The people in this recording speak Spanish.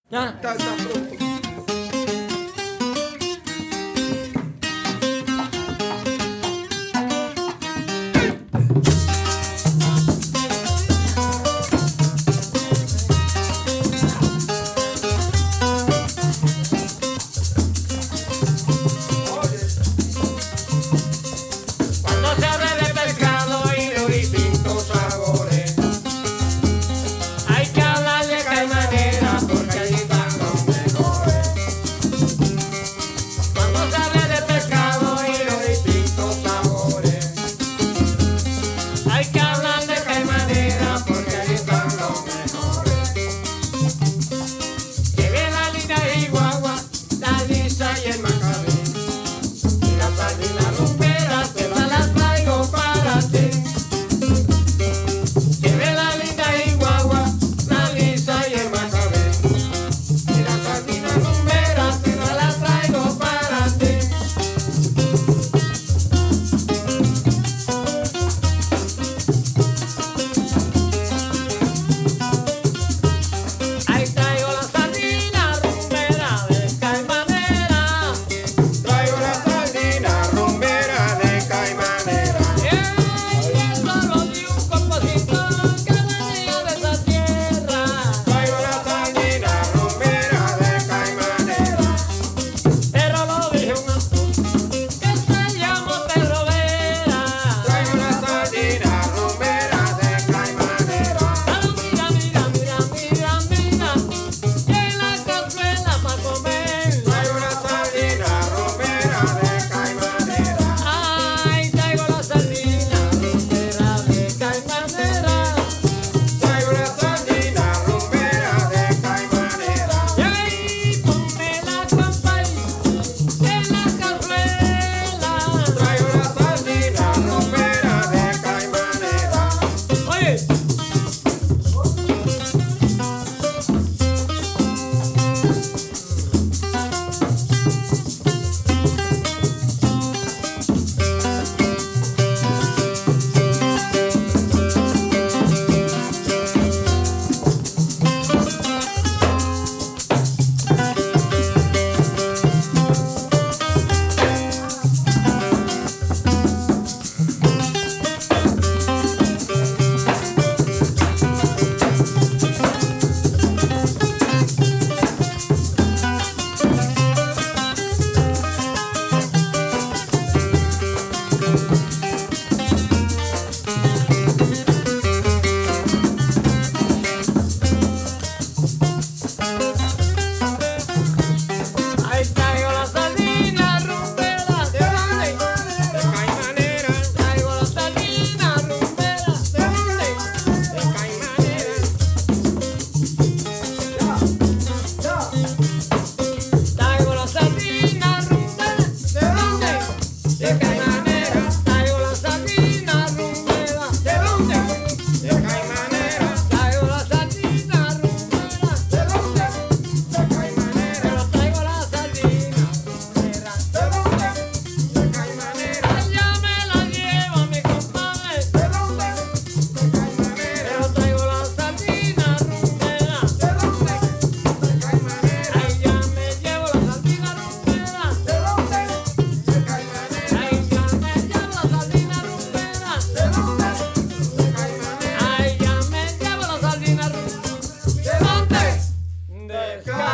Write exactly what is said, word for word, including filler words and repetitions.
Ya. Está, está pronto. Cuando se hable de pescado y de distintos sabores, hay que hablar de caimanera porque allí están los mejores. Cuando se hable de pescado y de distintos sabores, hay que hablar de caimanera porque allí están los mejores. Que viene la línea y guagua, la lisa y el macabé. Y la sardina rumbera te la las traigo para ti. Lleve la linda y guagua, la lisa y el macabé. Y la sardina rumbera te la las traigo para ti. Ahí traigo la sardina rumbera de caimanera. Traigo la sardina rumbera de caimanera. Y solo de un compositor que venía de esa tierra. Traigo la sardina rumbera de caimanera. Pero lo dije un actor que se llamó Pedro Vera. Traigo la sardina rumbera de caimanera. Ah, mira, mira, mira, mira, mira, y en la cazuela pa' comer. Traigo la sardina rumbera de caimanera. Ay, traigo la sardina rumbera de caimanera. Traigo la sardina rumbera de caimanera. Y ahí ponme la compay en la cazuela. Traigo la sardina rumbera de caimanera. Oye. Ahí traigo la sardina rumbera. ¿De dónde? De caimanera. Traigo la sardina rumbera. ¿De dónde? De caimanera. Traigo la sardina rumbera. ¿De dónde? De caimanera. Traigo la sardina rumbera. ¿De dónde? De caimanera. Traigo la sardina rumbera. ¿De dónde? De caimanera. Pero traigo la sardina rumbera. ¿De dónde? De caimanera. Allá me la llevo mi compadre. ¿De dónde? De caimanera. Pero traigo la sardina rumbera. ¿De dónde? De caimanera. Allá me llevo la sardina rumbera. ¿De dónde? De caimanera. Allá me llevo la sardina rumbera. ¿De dónde? De caimanera. Allá me llevo la sardina rumbera. ¿De dónde? De